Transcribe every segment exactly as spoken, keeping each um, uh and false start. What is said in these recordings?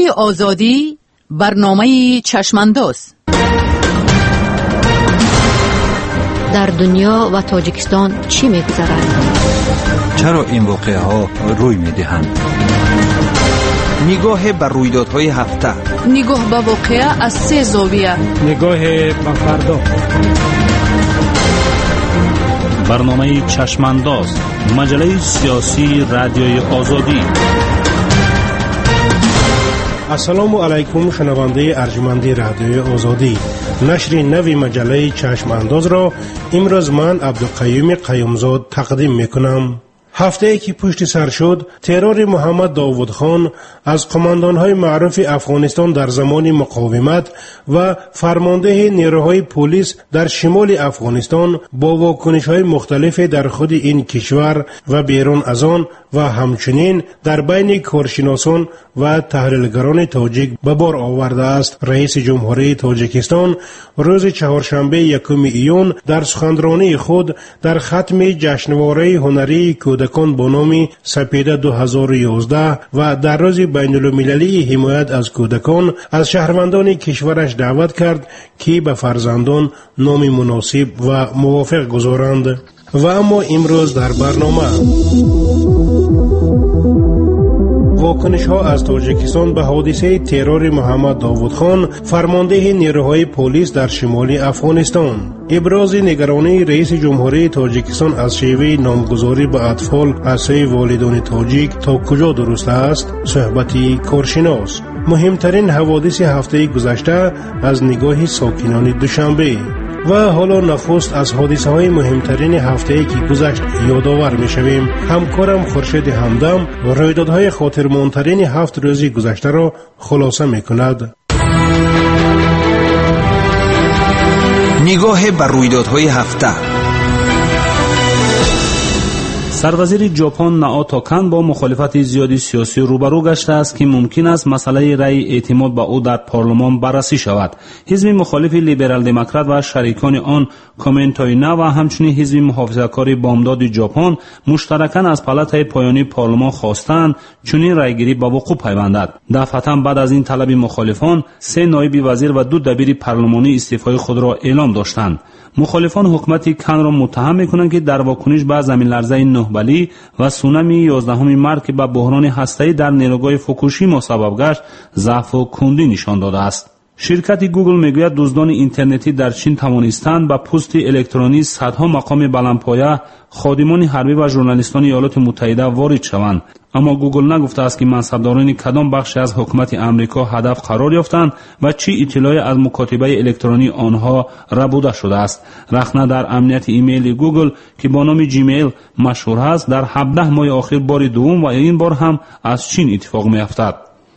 رادیوی آزادی، برنامه چشمانداز. در دنیا و تاجیکستان چی می‌گذرد؟ چرا این واقعه ها روی می‌دهند؟ نگاه بر رویدادهای هفته، نگاه به واقعه از سه زاویه، نگاه به فردا. برنامه چشمانداز، مجله سیاسی رادیوی آزادی. السلام علیکم شنونده ارجمند رادیوی آزادی. نشر نوی مجله چشمانداز را امروز من عبدالقیوم قیومزاد تقدیم میکنم. هفته ای که پشت سر شد، ترور محمد داوود خان از قماندان‌های معروف افغانستان در زمان مقاومت و فرمانده نیروهای پلیس در شمال افغانستان با واکنش‌های مختلف در خود این کشور و بیرون از آن و همچنین در بین کارشناسان و تحلیلگران تاجیک به بار آورده است. رئیس جمهوری تاجیکستان روز چهارشنبه یکم ایون در سخنرانی خود در ختم جشنواره هنری کودکان با نام سپیده دو هزار و یازده و در روز بین المللی حمایت از کودکان از شهروندان کشورش دعوت کرد که به فرزندان نام مناسب و موافق گذارند. و اما امروز در برنامه واکنش ها از تاجیکستان به حادثه ترور محمد داوود خان فرمانده نیروهای پلیس در شمال افغانستان. ابراز نگرانی رئیس جمهوری تاجیکستان از شیوه نامگذاری به اطفال از سوی والدان تاجیک تا کجا درست است؟ صحبتی کارشناس. مهمترین حوادث هفته گذشته از نگاه ساکنان دوشنبه. و حالا نخست از حادثه های مهمترین هفته ای که گذشت یادآور می شویم. همکارم خورشید همدم رویدادهای خاطرماندترین هفت روزی گذشته را خلاصه می کند. نگاه بر رویدادهای هفته. سروزیر ژاپن ناوتو کان با مخالفت زیادی سیاسی روبرو گشته است که ممکن است مسئله رأی اعتماد به او در پارلمان بررسی شود. حزب مخالف لیبرال دموکرات و شریکان آن کومنتوینا و همچنین حزب محافظه‌کار بامداد ژاپن مشترکاً از پالاتای پایانی پارلمان خواستند چنین رأیگیری به وقوع پیوندد. دفعتاً بعد از این طلب مخالفان، سه نایب وزیر و دو دبیر پارلمانی استعفای خود را اعلام داشتند. مخالفان حکومت کان را متهم می‌کنند که در واکنش به زمین لرزه نهبلی و سونامی یازدهم مارس که به بحران هسته‌ای در نیروگاه فوکوشیما سبب گشت، ضعف و کندی نشان داده است. شرکت گوگل میگوید دزدان اینترنتی در چین توانستند با پست الکترونیک صدها مقام بلندپایه، خادمان حربی و ژورنالیستان ایالات متحده وارد شوند. اما گوگل نگفته است که منصبداران کدام بخشی از حکومت امریکا هدف قرار یافتند و چه اطلاعی از مکاتبه الکترونی آنها ربوده شده است. رخنه در امنیت ایمیل گوگل که با نام جیمیل مشهور است، در هفده ماه آخر بار دوم و این بار هم از چین اتفاق می‌افتد.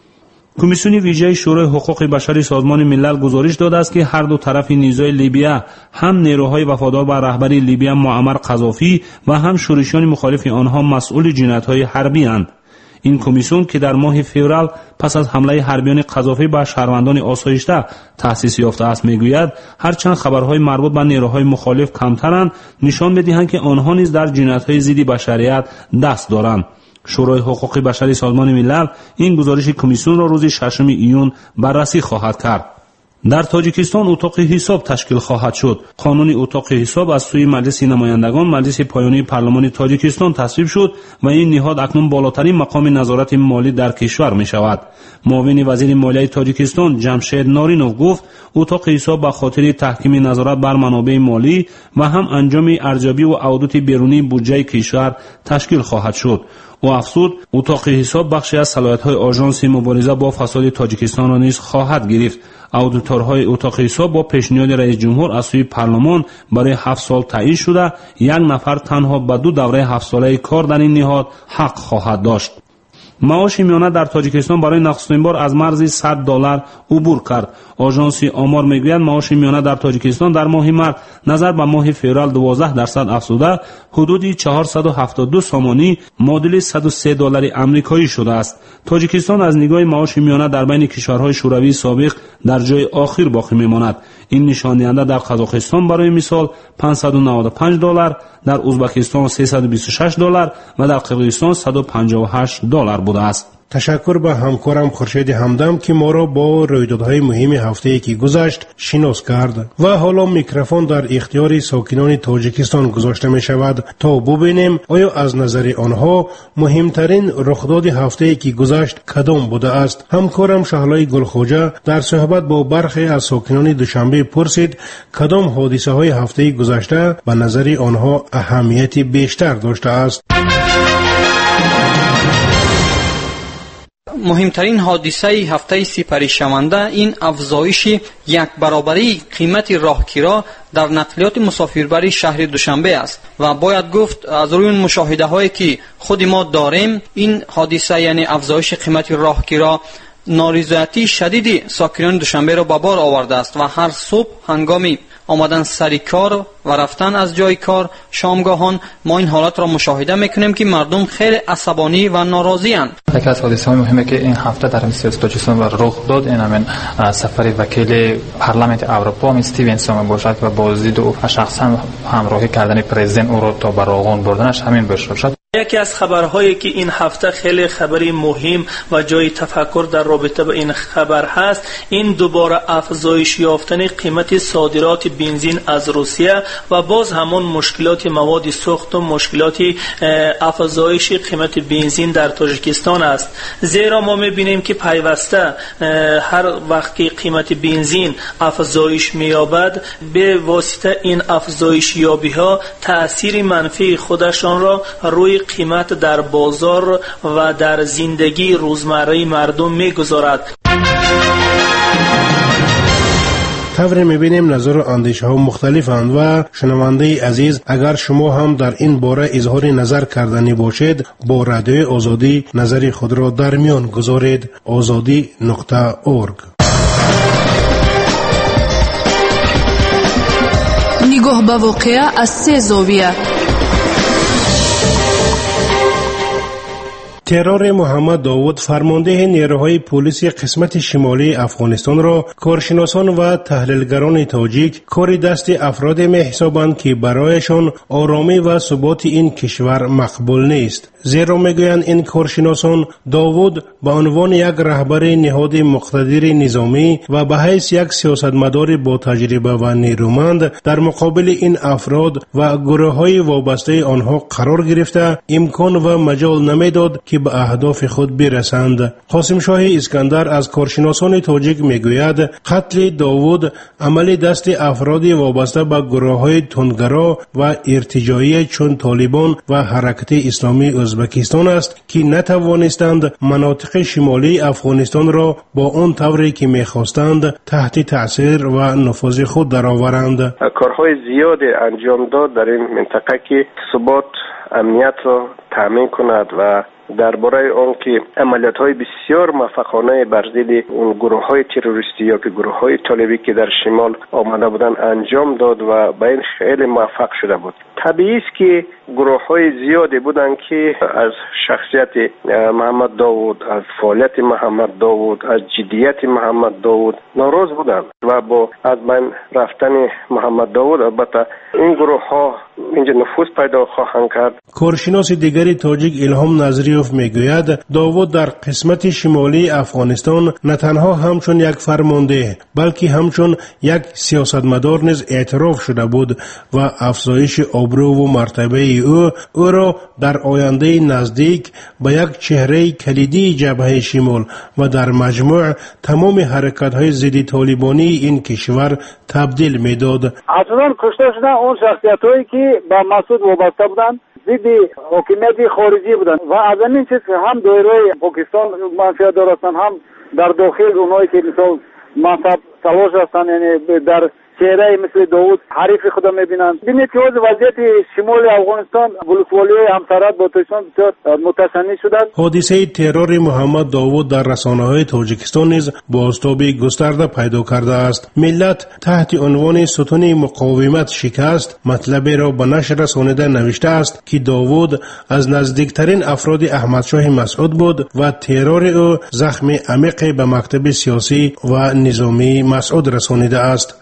کمیسیون ویژه شورای حقوق بشری سازمان ملل گزارش داده است که هر دو طرف نیزای لیبیا، هم نیروهای وفادار به رهبری لیبیا معمر قذافی و هم شورشیان مخالف آنها مسئول جنایت‌های حربی اند. این کمیسیون که در ماه فوریه پس از حمله حربیان قذافی به شهروندان آسایشته تأسیس یافته است، میگوید هرچند خبرهای مربوط به نیروهای مخالف کمترند، نشان می‌دهند که آنها نیز در جنایت‌های ضد بشریت دست دارند. شورای حقوق بشری سازمان ملل این گزارش کمیسیون را روز ششم ایون بررسی خواهد کرد. در تاجیکستان اتاق حساب تشکیل خواهد شد. قانون اتاق حساب از سوی مجلس نمایندگان مجلس پایانی پارلمان تاجیکستان تصویب شد و این نهاد اکنون بالاترین مقام نظارت مالی در کشور می شود. معاون وزیر مالیه تاجیکستان جمشید نارینوف گفت اتاق حساب به خاطر تحکیم نظارت بر منابع مالی و هم انجام ارزیابی و عودت بیرونی بودجه کشور تشکیل خواهد شد. او افزود اتاق حساب بخشی از صلاحیت‌های آژانس مبارزه با فساد تاجیکستان را نیز خواهد گرفت. اودیتورهای اتاق حساب با پیشنهاد رئیس جمهور از سوی پارلمان برای هفت سال تعیین شده، یک نفر تنها به دو دوره هفت ساله کار در این نهاد حق خواهد داشت. معاش میانه در تاجیکستان برای نخستین بار از مرز صد دلار عبور کرد. آژانس آمار میگوید معاش میانه در تاجیکستان در ماه مارس نظر به ماه فوریه دوازده درصد افزوده حدود چهارصد و هفتاد و دو سامانی معادل صد و سه دلار آمریکایی شده است. تاجیکستان از نگاه معاش میانه در بین کشورهای شوروی سابق در جای آخر باقی میماند. این نشان دهنده در قزاقستان برای مثال پانصد و نود و پنج دلار، در ازبکستان سیصد و بیست و شش دلار و در قرقیزستان صد و پنجاه و هشت دلار بوده است. تشکر به همکارم خورشید همدم که ما را با رویدادهای مهم هفته‌ای که گذشت شناس کرد و حالا میکروفون در اختیار ساکنان تاجیکستان گذاشته می شود تا ببینیم آیا از نظر آنها مهمترین رخداد هفته‌ای که گذشت کدام بوده است. همکارم شهلای گلخوجه در صحبت با برخی از ساکنان دوشنبه پرسید کدام حادثه های هفته گذشته به نظر آنها اهمیت بیشتر داشته است. مهمترین حادثه هفته سپری شونده این افزایش یک برابری قیمت راهگیرا در نقلیات مسافربری شهر دوشنبه است و باید گفت از روی مشاهده هایی که خود ما داریم این حادثه یعنی افزایش قیمت راهگیرا نارضایتی شدید ساکنان دوشنبه را به بار آورده است و هر صبح هنگامی آمدن سر کار و رفتن از جای کار شامگاهان ما این حالت را مشاهده میکنیم که مردم خیلی عصبانی و ناراضی اند. یکی از حادثه‌های مهمی که این هفته در سیاست تاجیکستان رخ داد این همین سفر وکیل پارلمانت اروپا استیونسون باشد و بازدید او شخصا همراهی کردن پرزیدنت او را تا براغون بردنش همین بشد. یکی از خبرهایی که این هفته خیلی خبری مهم و جای تفکر در رابطه با این خبر هست این دوباره افزایش یافتن قیمت صادرات بنزین از روسیه و باز همون مشکلات مواد سوخت و مشکلات افزایش قیمت بنزین در تاجیکستان است. زیرا ما میبینیم که پیوسته هر وقت که قیمت بنزین افزایش مییابد به واسطه این افزایش یابی ها تأثیر منفی خودشان را روی قیمت در بازار و در زندگی روزمره مردم میگذارد. طوری میبینیم نظر و اندیشه ها مختلفند و شنونده عزیز اگر شما هم در این باره اظهار نظر کردنی باشید با رادیو آزادی نظر خود را در میان گذارید. آزادی نقطه اورگ. نگاه به واقعه از سه زاویه. ترور محمد داوود فرمانده نیروهای پلیس قسمت شمالی افغانستان را کارشناسان و تحلیلگران تاجیک کار دست افراد می حسابند که برایشان آرامی و ثبات این کشور مقبول نیست. زیرا میگویند این کارشناسان داوود به عنوان یک رهبر نهاد مقتدر نظامی و به حیث یک سیاستمدار با تجربه و نیرومند در مقابل این افراد و گروه‌های وابسته آنها قرار گرفته امکان و مجال نمیداد که به اهداف خود برسند. قاسم شاه اسکندر از کارشناسان تاجیک میگوید قتل داوود عمل دست افراد وابسته به گروه‌های تندگرا و ارتجاعی چون طالبان و حرکت اسلامی ازبکستان است که نتوانستند مناطق شمالی افغانستان را با آن طوری که می‌خواستند تحت تأثیر و نفوذ خود درآورند. کارهای زیادی انجام داد در این منطقه که ثبات امنیت را تامین کند و درباره آن که عملیات‌های بسیار موفقانه بر ضد اون گروه‌های تروریستی یا که گروه‌های طالبی که در شمال آمده بودند انجام داد و به این خیلی موفق شده بود. طبیعی است که گروه‌های زیادی بودند که از شخصیت محمد داوود، از فعالیت محمد داوود، از جدیت محمد داوود ناراض بودند و با از بین رفتن محمد داوود البته این گروه‌ها اینجا نفوذ پیدا خواهند کرد. کارشناس دیگری تاجیک الهام نظریوف میگوید داوود در قسمت شمالی افغانستان نه تنها همچون یک فرمانده بلکه همچون یک سیاستمدار نیز اعتراف شده بود و افزایش آبرو و مرتبه او او را در آینده نزدیک به یک چهره کلیدی جبهه شمال و در مجموع تمام حرکت‌های ضد طالبانی این کشور تبدیل می‌داد. اصلا کشته شدن اون شخصیت‌هایی که به مسعود وابسته بودند ضد حکومت خارجی بودند و از این چیز هم دایره پاکستان منفعت دارستند هم در داخل اونایی که مثلا منصب سلاش هستند یعنی در چهره مثل داوود حریف خدا میبینند. ببینید که وضعیت شمال افغانستان ولسوالی همسرات با تاجیکستان بسیار متصنع شده. حادثه ترور محمد داوود در رسانه‌های تاجیکستان نیز بازتابی گسترده پیدا کرده است. ملت تحت عنوان ستون مقاومت شکست مطلبی را به نشر رسانیده نوشته است که داوود از نزدیکترین افراد احمدشاه مسعود بود و ترور او زخم عمیقی به مکتب سیاسی و نظامی مسعود رسانیده است. ضمناً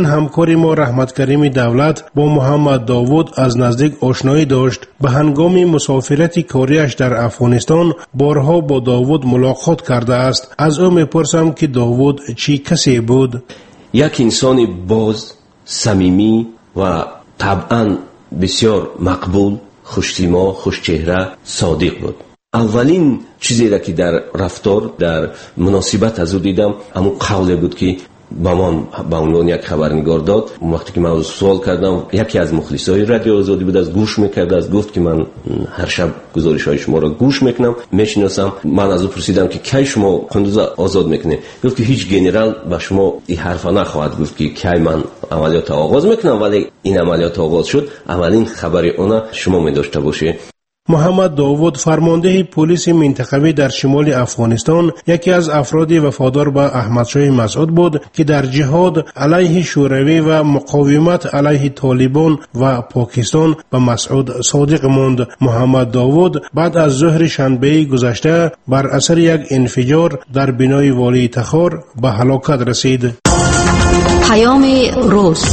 همکار ما رحمت کریم دولت با محمد داوود از نزدیک آشنایی داشت. به هنگام مسافرت کاریش در افغانستان بارها با داوود ملاقات کرده است. از او میپرسم که داوود چی کسی بود؟ یک انسان باز، صمیمی و طبعا بسیار مقبول، خوش‌سیما، خوش‌چهره، صادق بود. اولین چیزی را که در رفتار، در مناسبت از او دیدم، همون قولی بود که با من به عنوان یک خبرنگار داد. وقتی که من سوال کردم، یکی از مخلصای رادیو آزادی بود، از گوش میکرد، از گفت که من هر شب گزارش های شما را گوش میکنم، میشناسم. من از او پرسیدم که کی شما قندوز آزاد میکنه؟ گفت که هیچ گنرال به شما این حرفا نخواهد گفت که کی من عملیات آغاز میکنم، ولی این عملیات آغاز شد، اولین خبر اونا شما می داشته باشه. محمد داوود فرمانده پلیس منطقوی در شمال افغانستان یکی از افراد وفادار به احمدشاه مسعود بود که در جهاد علیه شوروی و مقاومت علیه طالبان و پاکستان به مسعود صادق ماند. محمد داوود بعد از ظهر شنبه گذشته بر اثر یک انفجار در بنای والی تخار به هلاکت رسید. پیام روز.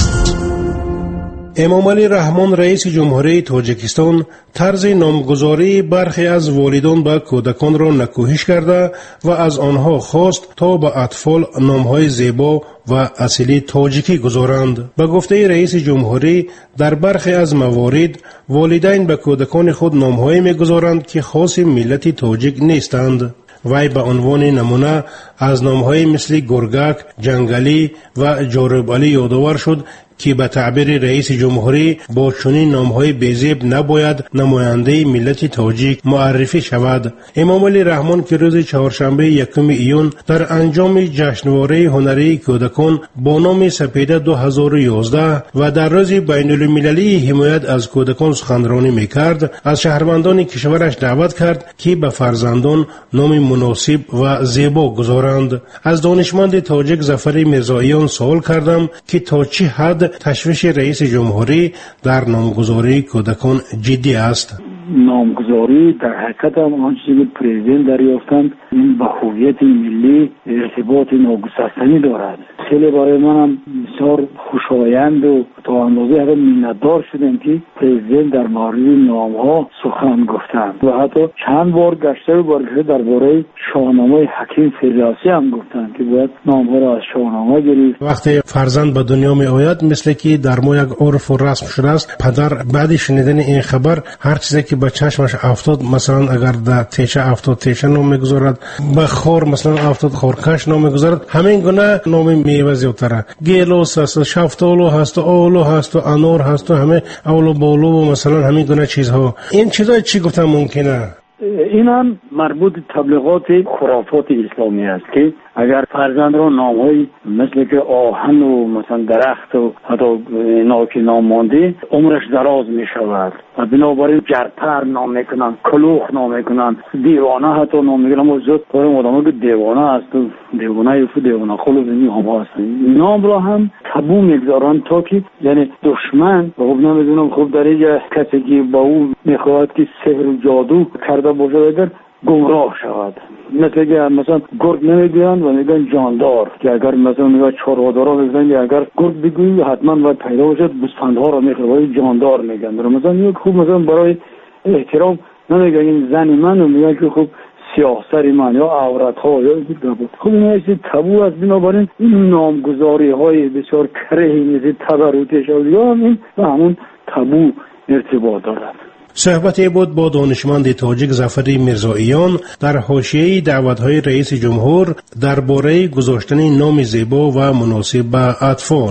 امام علی رحمان رئیس جمهوری تاجیکستان طرز نامگذاری برخی از والدان به کودکان را نکوهش کرده و از آنها خواست تا به اطفال نامهای زیبا و اصیلی تاجیکی گذارند. به گفته رئیس جمهوری در برخی از موارد والدین به کودکان خود نامهایی میگذارند که خاص ملت تاجیک نیستند. وی به عنوان نمونه از نامهای مثل گرگک، جنگلی و جارب علی یادآور شد که به تعبیر رئیس جمهوری با چنین نامهای بی‌زیب نباید نماینده ملت تاجیک معرفی شود. امام علی رحمان که روز چهارشنبه یکم ایون در انجام جشنواره هنری کودکان با نام سپیده دو هزار و یازده و در روز بین المللی حمایت از کودکان سخنرانی میکرد، از شهروندان کشورش دعوت کرد که به فرزندان نام مناسب و زیبا گذارند. از دانشمند تاجیک ظفر میرزاییان سوال کردم که تا چه حد تشویش رئیس جمهوری در نامگذاری کودکان جدی است. نامگذاری در حقیقت هم آنچه که پرزیدنت دریافتند این با هویت ملی ارتباط ناگسستنی دارد. خیلی برای من هم بسیار خوشایند و تا اندازه حتی منتدار شدم که پرزیدنت در مورد نامها سخن گفتند و حتی چند بار گشته و برگشته درباره شاهنامه حکیم فردوسی هم گفتند که باید نامها را از شاهنامه گرفت. وقتی فرزند به دنیا می آید مثل که در ما یک عرف و رسم شده است، پدر بعد شنیدن این خبر هر چیزی که به چشمش افتاد، مثلا اگر در تیشه افتاد تیشه نام میگذارد، به خور مثلا افتاد خورکش نام میگذارد، همین گونه نام میوه زیادتره. گیلوس هست، شفتالو هست، آلو هست و انار هست و همه اولو بالو و مثلا همین گونه چیزها. این چیزا چی گفتم ممکنه؟ این هم مربوط تبلیغات خرافات اسلامی است که اگر فرزند را نام‌های مثل که آهن و مثلا درخت و حتی اینا که نام مانده عمرش دراز می شود و بنابراین جرپر نام میکنن، کلوخ نام میکنن، دیوانه حتی نام میکنن. و زود پای آدم که دیوانه است و دیوانه یفو دیوانه خلو بینی هم هست، نام را هم تبو میگذارن تا که یعنی دشمن و خب نمیدونم خب در اینجا کسی که با او میخواهد که سحر و جادو کرده باشه اگر گمراه شود. مثل که مثلا گرگ نمیگویند و میگن جاندار، که اگر مثلا میگن چروادارا میگن که اگر گرگ بگویی حتما باید پیدا باشد گوسفندها را میخواد جاندار میگن. مثلا یک خوب مثلا برای احترام نمیگن این زن من و میگن که خوب سیاه سری من یا عورت ها یا بود. خب این ایسی تبو است. بنابراین این نامگذاری های بسیار کرهی مثل تبروتش یا این و همون تبو ارتباط دارد. صحبتی بود با دانشمند تاجیک ظفر میرزاییان در حاشیه دعوت‌های رئیس جمهور درباره گذاشتن نام زیبا و مناسب به اطفال.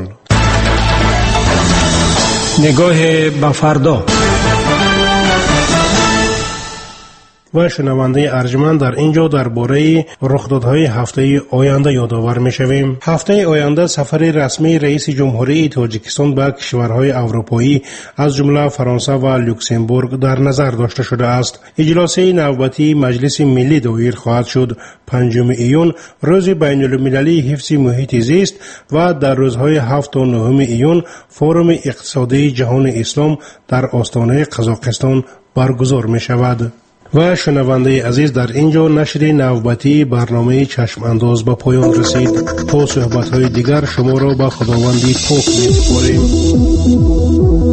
نگاه به فردا. و شنونده ارجمند در اینجا درباره رخدادهای هفته آینده یادآور می‌شویم. هفته آینده سفر رسمی رئیس جمهوری تاجیکستان به کشورهای اروپایی از جمله فرانسه و لوکزامبورگ در نظر داشته شده است. اجلاس نوبتی مجلس ملی دایر خواهد شد. پنجم ایون روز بین المللی حفظ محیط زیست و در روزهای هفت و نهم ایون فورم اقتصادی جهان اسلام در آستانه قزاقستان برگزار می شود. و شنونده عزیز، در اینجا نشر نوبتی برنامه چشم انداز به پایان رسید. تا صحبت های دیگر شما را به خداوندی پاک می سپاریم.